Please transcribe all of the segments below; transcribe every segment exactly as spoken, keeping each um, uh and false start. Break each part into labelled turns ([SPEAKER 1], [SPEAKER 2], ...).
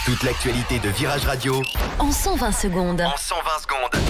[SPEAKER 1] Toute l'actualité de Virage Radio
[SPEAKER 2] en cent vingt secondes.
[SPEAKER 1] En cent vingt secondes.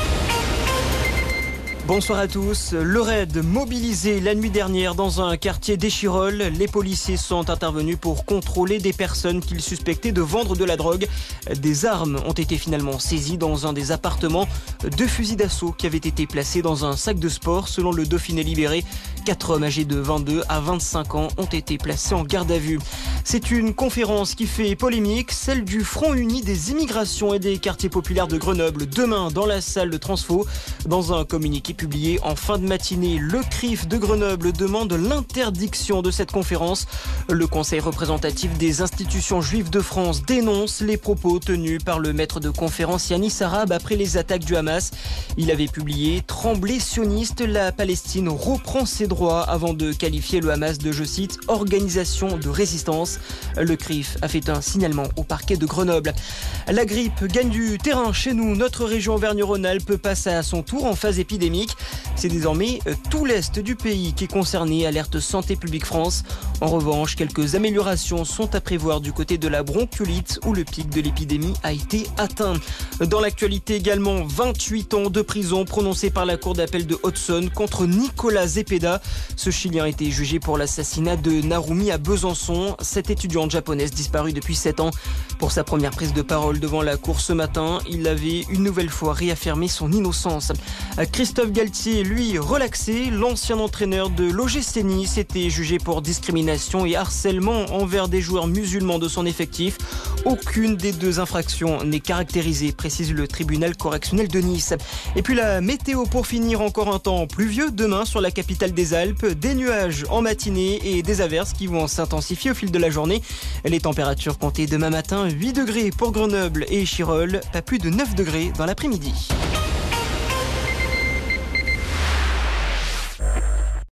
[SPEAKER 3] Bonsoir à tous. Le raid mobilisé la nuit dernière dans un quartier d'Échirolles. Les policiers sont intervenus pour contrôler des personnes qu'ils suspectaient de vendre de la drogue. Des armes ont été finalement saisies dans un des appartements. Deux fusils d'assaut qui avaient été placés dans un sac de sport. Selon le Dauphiné libéré, quatre hommes âgés de vingt-deux à vingt-cinq ans ont été placés en garde à vue. C'est une conférence qui fait polémique, celle du Front uni des immigrations et des quartiers populaires de Grenoble. Demain, dans la salle de Transfo, dans un communiqué publié en fin de matinée, le C R I F de Grenoble demande l'interdiction de cette conférence. Le Conseil représentatif des institutions juives de France dénonce les propos tenus par le maître de conférence Yanis Arab après les attaques du Hamas. Il avait publié « Tremblée sioniste, la Palestine reprend ses droits » avant de qualifier le Hamas de, je cite, « organisation de résistance ». Le C R I F a fait un signalement au parquet de Grenoble. La grippe gagne du terrain chez nous. Notre région Auvergne-Rhône-Alpes passe à son tour en phase épidémique. C'est désormais tout l'Est du pays qui est concerné, alerte Santé publique France. En revanche, quelques améliorations sont à prévoir du côté de la bronchiolite où le pic de l'épidémie a été atteint. Dans l'actualité également, vingt-huit ans de prison prononcés par la cour d'appel de Hudson contre Nicolas Zepeda. Ce Chilien a été jugé pour l'assassinat de Narumi à Besançon, cette étudiante japonaise disparue depuis sept ans. Pour sa première prise de parole devant la cour ce matin, il avait une nouvelle fois réaffirmé son innocence. Christophe Galtier, lui, relaxé. L'ancien entraîneur de l'O G C Nice était jugé pour discrimination et harcèlement envers des joueurs musulmans de son effectif. Aucune des deux infractions n'est caractérisée, précise le tribunal correctionnel de Nice. Et puis la météo pour finir, encore un temps pluvieux demain sur la capitale des Alpes. Des nuages en matinée et des averses qui vont s'intensifier au fil de la journée. Les températures comptées demain matin, huit degrés pour Grenoble et Échirolles, pas plus de neuf degrés dans l'après-midi.